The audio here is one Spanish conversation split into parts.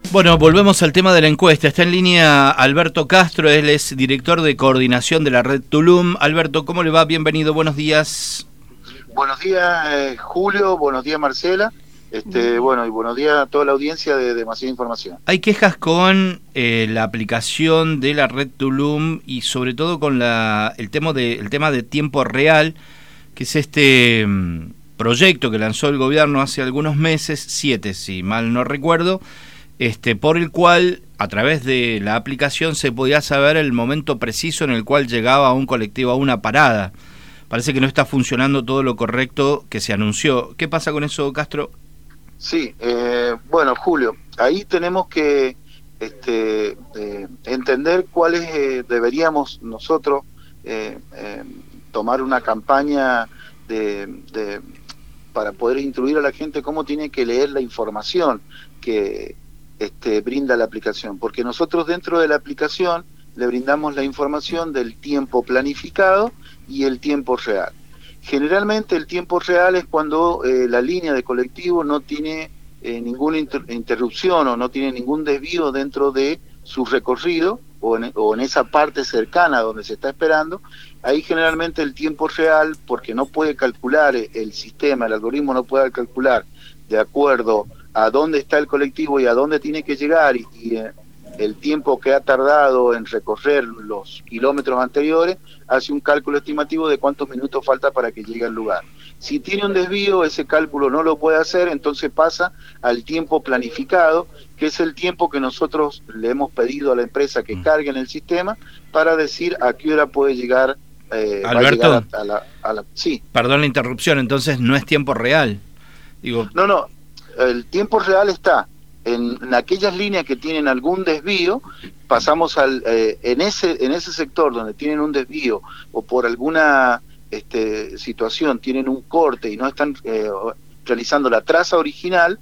Bueno, volvemos al tema de la encuesta. Está en línea Alberto Castro, él es director de coordinación de la red Tulum. Alberto, ¿cómo le va? Bienvenido, buenos días. Buenos días, Julio, buenos días, Marcela. Bueno, y buenos días a toda la audiencia de Demasiada Información. Hay quejas con la aplicación de la red Tulum y sobre todo con el tema de tiempo real, que es este proyecto que lanzó el gobierno hace algunos meses, 7 si mal no recuerdo, por el cual a través de la aplicación se podía saber el momento preciso en el cual llegaba un colectivo a una parada. Parece que no está funcionando todo lo correcto que se anunció. ¿Qué pasa con eso, Castro? Sí, bueno, Julio, ahí tenemos que entender cuáles deberíamos nosotros tomar una campaña para poder instruir a la gente cómo tiene que leer la información que brinda la aplicación, porque nosotros dentro de la aplicación le brindamos la información del tiempo planificado y el tiempo real. Generalmente el tiempo real es cuando la línea de colectivo no tiene ninguna interrupción o no tiene ningún desvío dentro de su recorrido o en esa parte cercana donde se está esperando. Ahí generalmente el tiempo real, porque no puede calcular el sistema, el algoritmo no puede calcular de acuerdo a dónde está el colectivo y a dónde tiene que llegar y el tiempo que ha tardado en recorrer los kilómetros anteriores, hace un cálculo estimativo de cuántos minutos falta para que llegue al lugar. Si tiene un desvío, ese cálculo no lo puede hacer, entonces pasa al tiempo planificado, que es el tiempo que nosotros le hemos pedido a la empresa que cargue en el sistema para decir a qué hora puede llegar. Alberto, sí. Perdón la interrupción, entonces no es tiempo real. No, el tiempo real está en aquellas líneas que tienen algún desvío. Pasamos en ese sector donde tienen un desvío o por alguna situación tienen un corte y no están realizando la traza original,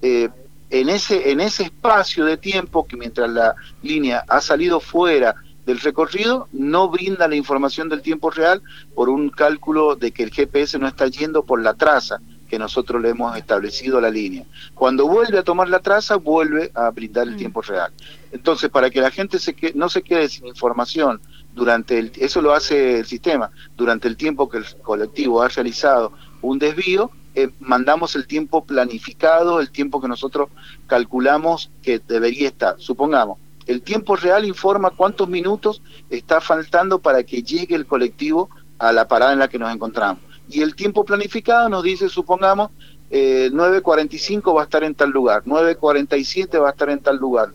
en ese espacio de tiempo que mientras la línea ha salido fuera del recorrido, no brinda la información del tiempo real por un cálculo de que el GPS no está yendo por la traza que nosotros le hemos establecido a la línea. Cuando vuelve a tomar la traza, vuelve a brindar el tiempo real. Entonces, para que la gente no se quede sin información eso lo hace el sistema, durante el tiempo que el colectivo ha realizado un desvío, mandamos el tiempo planificado, el tiempo que nosotros calculamos que debería estar. Supongamos, el tiempo real informa cuántos minutos está faltando para que llegue el colectivo a la parada en la que nos encontramos. Y el tiempo planificado nos dice, supongamos, 9:45 va a estar en tal lugar, 9:47 va a estar en tal lugar,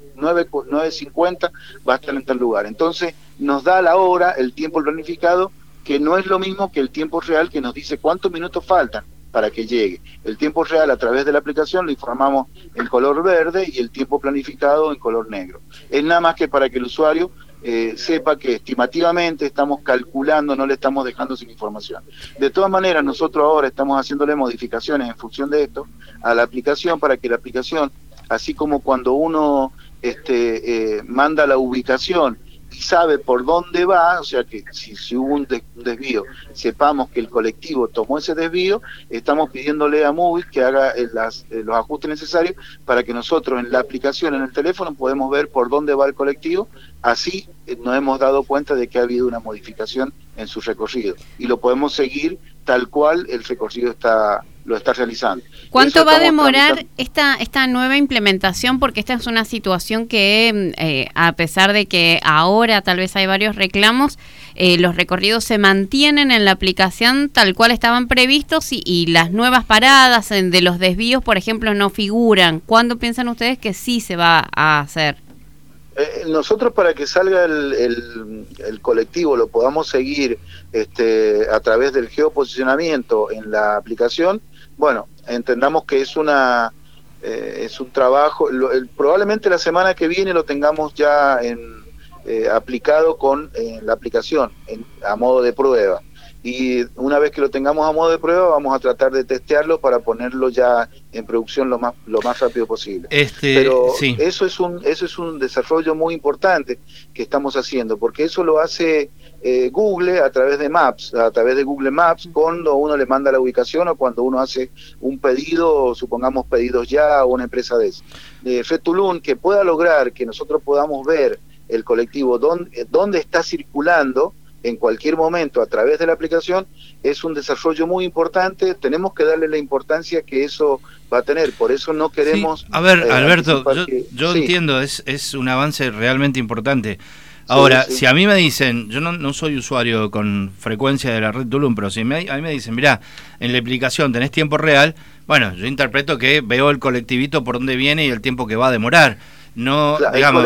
9:50 va a estar en tal lugar. Entonces nos da la hora, el tiempo planificado, que no es lo mismo que el tiempo real, que nos dice cuántos minutos faltan para que llegue. El tiempo real a través de la aplicación lo informamos en color verde y el tiempo planificado en color negro. Es nada más que para que el usuario sepa que estimativamente estamos calculando, no le estamos dejando sin información. De todas maneras, nosotros ahora estamos haciéndole modificaciones en función de esto a la aplicación, para que la aplicación, así como cuando uno manda la ubicación y sabe por dónde va, o sea que si hubo un desvío, sepamos que el colectivo tomó ese desvío, estamos pidiéndole a Movis que haga los ajustes necesarios para que nosotros en la aplicación, en el teléfono, podemos ver por dónde va el colectivo. Así nos hemos dado cuenta de que ha habido una modificación en su recorrido y lo podemos seguir tal cual el recorrido lo está realizando. ¿Cuánto va a demorar esta nueva implementación? Porque esta es una situación que, a pesar de que ahora tal vez hay varios reclamos, los recorridos se mantienen en la aplicación tal cual estaban previstos y las nuevas paradas de los desvíos, por ejemplo, no figuran. ¿Cuándo piensan ustedes que sí se va a hacer? Nosotros, para que salga el colectivo, lo podamos seguir a través del geoposicionamiento en la aplicación, bueno, entendamos que es un trabajo, probablemente la semana que viene lo tengamos ya aplicado con la aplicación a modo de prueba. Y una vez que lo tengamos a modo de prueba, vamos a tratar de testearlo para ponerlo ya en producción lo más rápido posible. Pero sí. Eso es un desarrollo muy importante que estamos haciendo, porque eso lo hace Google a través de Maps, a través de Google Maps, cuando uno le manda la ubicación o cuando uno hace un pedido, supongamos Pedidos Ya o una empresa de Red Tulum, que pueda lograr que nosotros podamos ver el colectivo dónde está circulando en cualquier momento a través de la aplicación, es un desarrollo muy importante. Tenemos que darle la importancia que eso va a tener, por eso no queremos... Sí. A ver, Alberto, yo sí. entiendo, es un avance realmente importante. Ahora, sí. Si a mí me dicen, yo no soy usuario con frecuencia de la Red Tulum, pero si a mí me dicen, mirá, en la aplicación tenés tiempo real, bueno, yo interpreto que veo el colectivito por dónde viene y el tiempo que va a demorar. No, claro, digamos,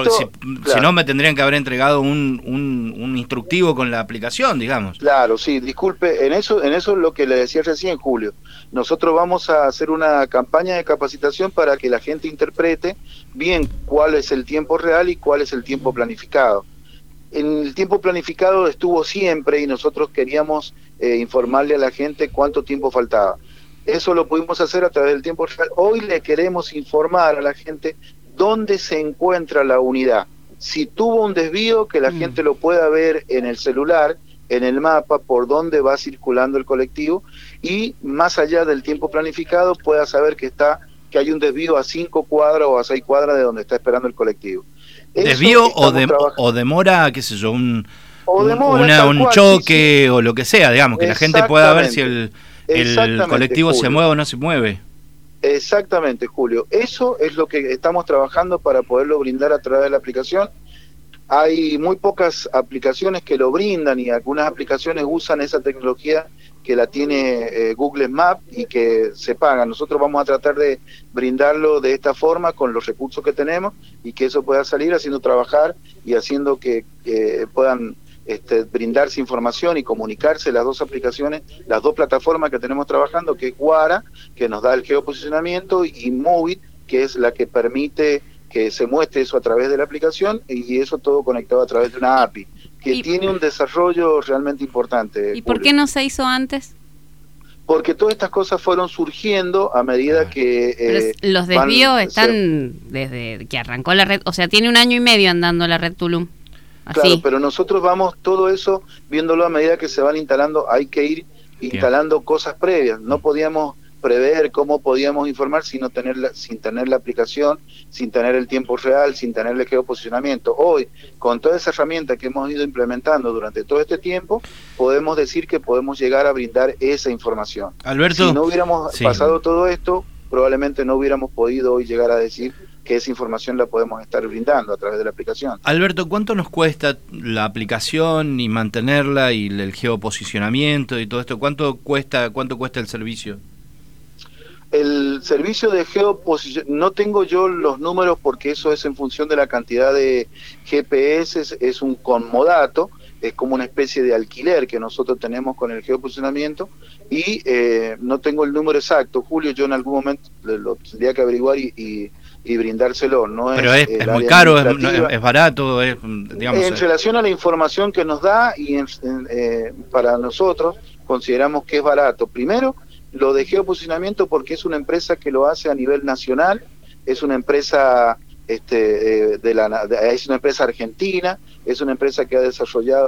si no me tendrían que haber entregado un instructivo con la aplicación, digamos. Claro, sí, disculpe, en eso es lo que le decía recién, Julio. Nosotros vamos a hacer una campaña de capacitación para que la gente interprete bien cuál es el tiempo real y cuál es el tiempo planificado. En el tiempo planificado estuvo siempre y nosotros queríamos informarle a la gente cuánto tiempo faltaba. Eso lo pudimos hacer a través del tiempo real. Hoy le queremos informar a la gente dónde se encuentra la unidad. Si tuvo un desvío, que la gente lo pueda ver en el celular, en el mapa, por dónde va circulando el colectivo, y más allá del tiempo planificado pueda saber que hay un desvío a 5 cuadras o a 6 cuadras de donde está esperando el colectivo. ¿Desvío o demora, qué sé yo, un choque, sí, o lo que sea, digamos, que la gente pueda ver si el colectivo se mueve o no se mueve? Exactamente, Julio. Eso es lo que estamos trabajando para poderlo brindar a través de la aplicación. Hay muy pocas aplicaciones que lo brindan y algunas aplicaciones usan esa tecnología que la tiene Google Maps y que se paga. Nosotros vamos a tratar de brindarlo de esta forma con los recursos que tenemos y que eso pueda salir haciendo trabajar y haciendo que puedan brindarse información y comunicarse las dos aplicaciones, las dos plataformas que tenemos trabajando, que es Guara, que nos da el geoposicionamiento, y Movit, que es la que permite que se muestre eso a través de la aplicación, y eso todo conectado a través de una API, que tiene un desarrollo realmente importante. ¿Y por qué no se hizo antes? Porque todas estas cosas fueron surgiendo a medida que... los desvíos están desde que arrancó la red, o sea, tiene 1 año y medio andando la Red Tulum. Así. Claro, pero nosotros vamos todo eso viéndolo a medida que se van instalando. Hay que ir instalando cosas previas. No podíamos prever cómo podíamos informar sin tener la aplicación, sin tener el tiempo real, sin tener el geoposicionamiento. Hoy, con toda esa herramienta que hemos ido implementando durante todo este tiempo, podemos decir que podemos llegar a brindar esa información. Alberto, si no hubiéramos pasado todo esto, probablemente no hubiéramos podido hoy llegar a decir que esa información la podemos estar brindando a través de la aplicación. Alberto, ¿cuánto nos cuesta la aplicación y mantenerla y el geoposicionamiento y todo esto? ¿Cuánto cuesta el servicio? El servicio de geoposición, no tengo yo los números porque eso es en función de la cantidad de GPS, es un conmodato, es como una especie de alquiler que nosotros tenemos con el geoposicionamiento y no tengo el número exacto. Julio, yo en algún momento lo tendría que averiguar y brindárselo. No pero es muy caro, es barato, digamos, en relación a la información que nos da y para nosotros consideramos que es barato. Primero, lo de geoposicionamiento porque es una empresa que lo hace a nivel nacional, es una empresa es una empresa argentina, es una empresa que ha desarrollado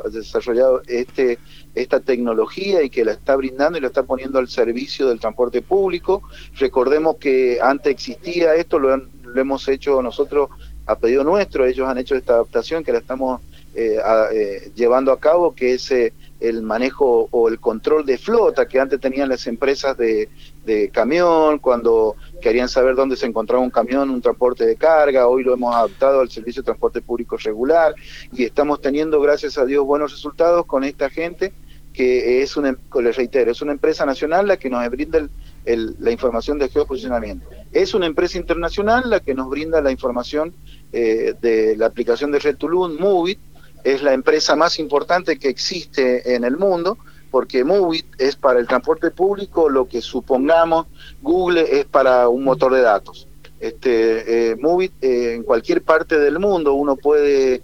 esta tecnología y que la está brindando y la está poniendo al servicio del transporte público. Recordemos que antes existía esto, lo hemos hecho nosotros a pedido nuestro, ellos han hecho esta adaptación que la estamos llevando a cabo, que es el manejo o el control de flota que antes tenían las empresas de camión, cuando querían saber dónde se encontraba un camión, un transporte de carga. Hoy lo hemos adaptado al servicio de transporte público regular y estamos teniendo, gracias a Dios, buenos resultados con esta gente que es les reitero, es una empresa nacional la que nos brinda la información de geoposicionamiento. Es una empresa internacional la que nos brinda la información de la aplicación de Red Tulum. Movit es la empresa más importante que existe en el mundo, porque Movit es para el transporte público lo que supongamos Google es para un motor de datos. Movit en cualquier parte del mundo uno puede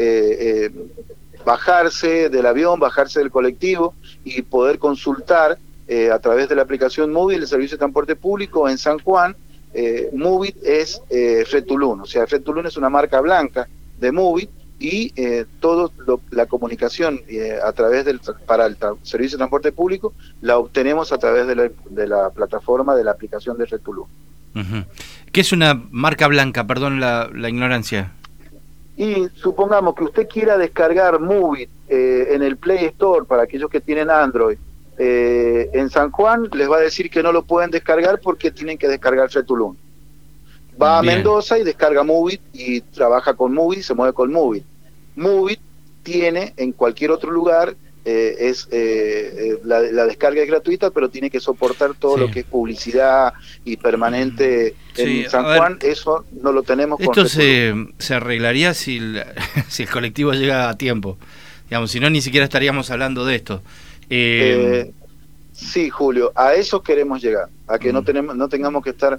bajarse del avión, bajarse del colectivo y poder consultar a través de la aplicación Movit el servicio de transporte público en San Juan. Movit es Red Tulum, o sea, Red Tulum es una marca blanca de Movit y todo la comunicación a través para el servicio de transporte público la obtenemos a través de la plataforma de la aplicación de Red Tulum. ¿Qué es una marca blanca? Perdón la ignorancia. Y supongamos que usted quiera descargar Movit en el Play Store para aquellos que tienen Android. En San Juan les va a decir que no lo pueden descargar porque tienen que descargar Red Tulum. Va a Mendoza y descarga Movit y trabaja con Movit y se mueve con Movit. Movit tiene en cualquier otro lugar, la descarga es gratuita, pero tiene que soportar todo lo que es publicidad y permanente en San Juan. Eso no lo tenemos. Esto se arreglaría si el colectivo llega a tiempo. Digamos, si no, ni siquiera estaríamos hablando de esto. Sí, Julio, a eso queremos llegar, a que no tengamos que estar...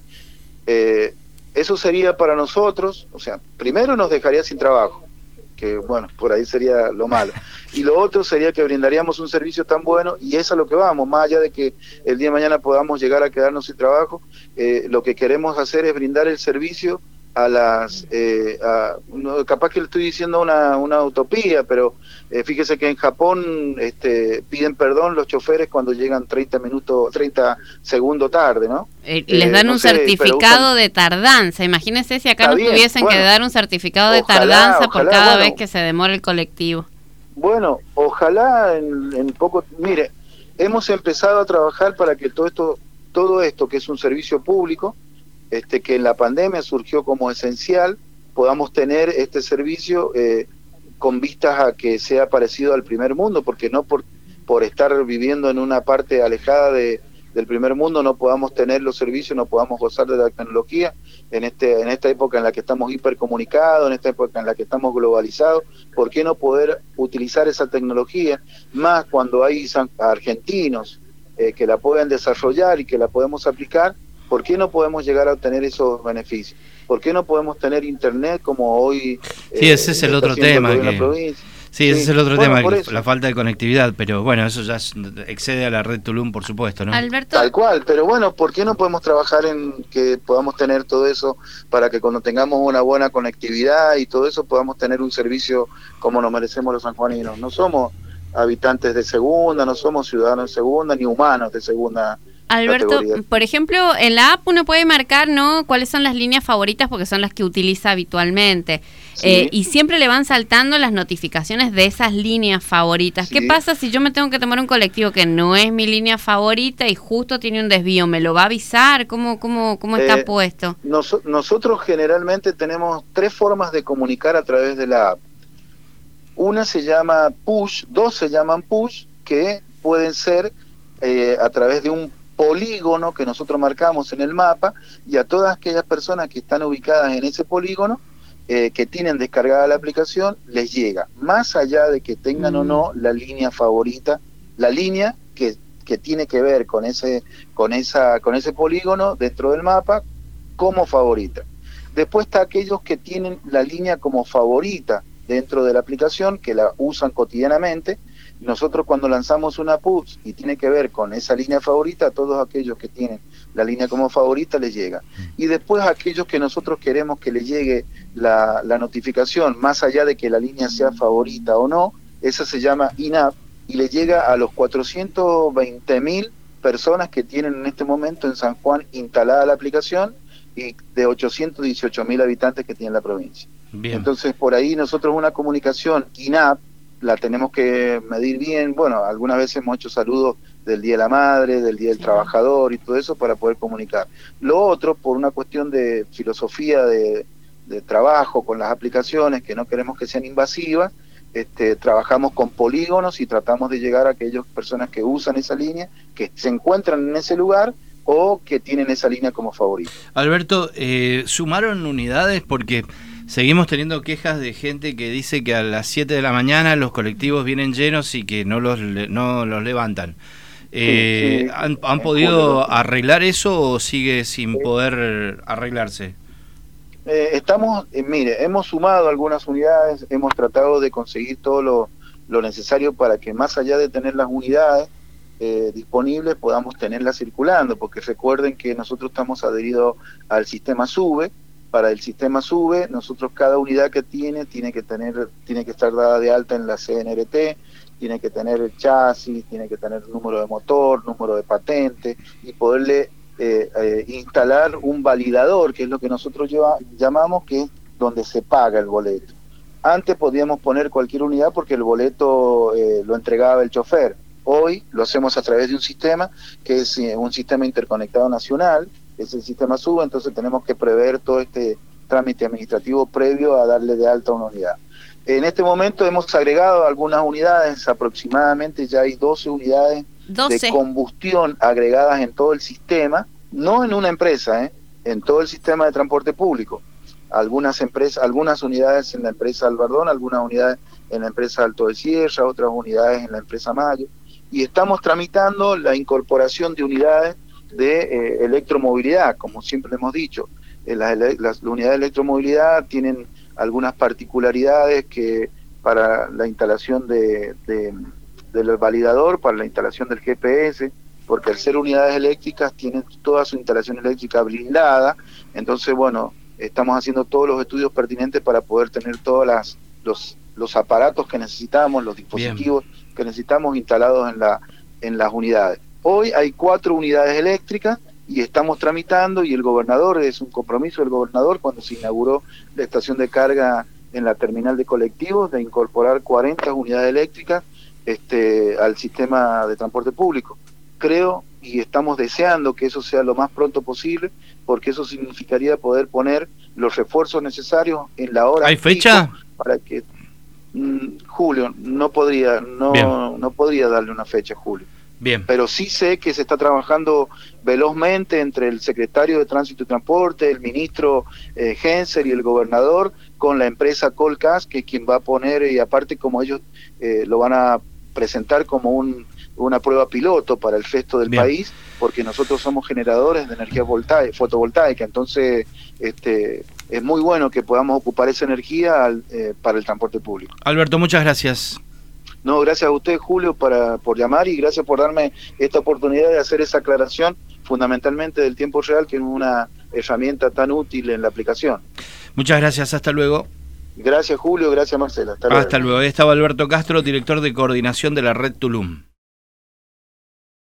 eso sería para nosotros, o sea, primero nos dejaría sin trabajo, que bueno, por ahí sería lo malo, y lo otro sería que brindaríamos un servicio tan bueno, y es a lo que vamos, más allá de que el día de mañana podamos llegar a quedarnos sin trabajo, lo que queremos hacer es brindar el servicio a las... capaz que le estoy diciendo una utopía, pero fíjese que en Japón piden perdón los choferes cuando llegan 30 segundos tarde, ¿no? Les dan un certificado de tardanza. Imagínense si acá nos tuviesen que dar un certificado de tardanza por cada vez que se demora el colectivo. Bueno, ojalá en poco... Mire, hemos empezado a trabajar para que todo esto que es un servicio público, que en la pandemia surgió como esencial, podamos tener este servicio con vistas a que sea parecido al primer mundo, porque no por estar viviendo en una parte alejada del primer mundo no podamos tener los servicios, no podamos gozar de la tecnología en esta época en la que estamos hipercomunicados, en esta época en la que estamos globalizados. ¿Por qué no poder utilizar esa tecnología más cuando hay argentinos que la pueden desarrollar y que la podemos aplicar? ¿Por qué no podemos llegar a obtener esos beneficios? ¿Por qué no podemos tener internet como hoy? Sí, ese es el otro tema. Sí, ese es el otro tema, la falta de conectividad, pero bueno, eso ya excede a la Red Tulum, por supuesto, ¿no? Alberto. Tal cual, pero bueno, ¿por qué no podemos trabajar en que podamos tener todo eso para que cuando tengamos una buena conectividad y todo eso podamos tener un servicio como nos merecemos los sanjuaninos? No somos habitantes de segunda, no somos ciudadanos de segunda, ni humanos de segunda. Alberto, categoría. Por ejemplo, en la app uno puede marcar, ¿no?, cuáles son las líneas favoritas porque son las que utiliza habitualmente. Sí. Y siempre le van saltando las notificaciones de esas líneas favoritas. Sí. ¿Qué pasa si yo me tengo que tomar un colectivo que no es mi línea favorita y justo tiene un desvío? ¿Me lo va a avisar? ¿Cómo está puesto? Nosotros generalmente tenemos 3 formas de comunicar a través de la app. Una se llama push, 2 se llaman push, que pueden ser a través de un polígono que nosotros marcamos en el mapa, y a todas aquellas personas que están ubicadas en ese polígono, que tienen descargada la aplicación, les llega, más allá de que tengan o no la línea favorita, la línea que tiene que ver con ese polígono dentro del mapa como favorita. Después está aquellos que tienen la línea como favorita dentro de la aplicación, que la usan cotidianamente. Nosotros cuando lanzamos una push y tiene que ver con esa línea favorita, a todos aquellos que tienen la línea como favorita les llega. Y después a aquellos que nosotros queremos que les llegue la notificación, más allá de que la línea sea favorita o no, esa se llama in-app y le llega a los 420.000 personas que tienen en este momento en San Juan instalada la aplicación y de 818.000 habitantes que tiene la provincia. Bien. Entonces por ahí nosotros una comunicación in-app la tenemos que medir bien. Bueno, algunas veces hemos hecho saludos del Día de la Madre, del Día del Trabajador y todo eso para poder comunicar. Lo otro, por una cuestión de filosofía de trabajo con las aplicaciones, que no queremos que sean invasivas, trabajamos con polígonos y tratamos de llegar a aquellas personas que usan esa línea, que se encuentran en ese lugar o que tienen esa línea como favorita. Alberto, ¿sumaron unidades? Porque seguimos teniendo quejas de gente que dice que a las 7 de la mañana los colectivos vienen llenos y que no los levantan. Sí. ¿Han podido arreglar eso o sigue sin poder arreglarse? Mire, hemos sumado algunas unidades, hemos tratado de conseguir todo lo necesario para que más allá de tener las unidades disponibles podamos tenerlas circulando, porque recuerden que nosotros estamos adheridos al sistema SUBE, para el sistema SUBE. Nosotros cada unidad que tiene que estar dada de alta en la CNRT, tiene que tener el chasis, tiene que tener número de motor, número de patente, y poderle instalar un validador, que es lo que nosotros llamamos, que es donde se paga el boleto. Antes podíamos poner cualquier unidad porque el boleto lo entregaba el chofer. Hoy lo hacemos a través de un sistema que es un sistema interconectado nacional, es el sistema SUBE, entonces tenemos que prever todo este trámite administrativo previo a darle de alta una unidad. En este momento hemos agregado algunas unidades, aproximadamente ya hay 12 unidades de combustión agregadas en todo el sistema, no en una empresa, en todo el sistema de transporte público. Algunas unidades en la empresa Albardón, algunas unidades en la empresa Alto de Sierra, otras unidades en la empresa Mayo, y estamos tramitando la incorporación de unidades de electromovilidad, como siempre hemos dicho. Las unidades de electromovilidad tienen algunas particularidades que para la instalación del validador, para la instalación del GPS, porque al ser unidades eléctricas tienen toda su instalación eléctrica blindada, entonces bueno, estamos haciendo todos los estudios pertinentes para poder tener todos los aparatos que necesitamos, los dispositivos que necesitamos instalados en las unidades. Hoy hay 4 unidades eléctricas y estamos tramitando, y el gobernador, es un compromiso del gobernador cuando se inauguró la estación de carga en la terminal de colectivos, de incorporar 40 unidades eléctricas al sistema de transporte público. Creo y estamos deseando que eso sea lo más pronto posible, porque eso significaría poder poner los refuerzos necesarios en la hora. ¿Hay fecha? Para que Julio, no podría darle una fecha, Julio. Bien. Pero sí sé que se está trabajando velozmente entre el secretario de Tránsito y Transporte, el ministro Genser y el gobernador, con la empresa Colcas, que es quien va a poner, y aparte como ellos lo van a presentar como una prueba piloto para el resto del país, porque nosotros somos generadores de energía fotovoltaica, entonces es muy bueno que podamos ocupar esa energía para el transporte público. Alberto, muchas gracias. No, gracias a usted, Julio, por llamar, y gracias por darme esta oportunidad de hacer esa aclaración, fundamentalmente del tiempo real, que es una herramienta tan útil en la aplicación. Muchas gracias, hasta luego. Gracias, Julio, gracias, Marcela. Hasta luego. Hasta luego. Ahí estaba Alberto Castro, director de coordinación de la Red Tulum.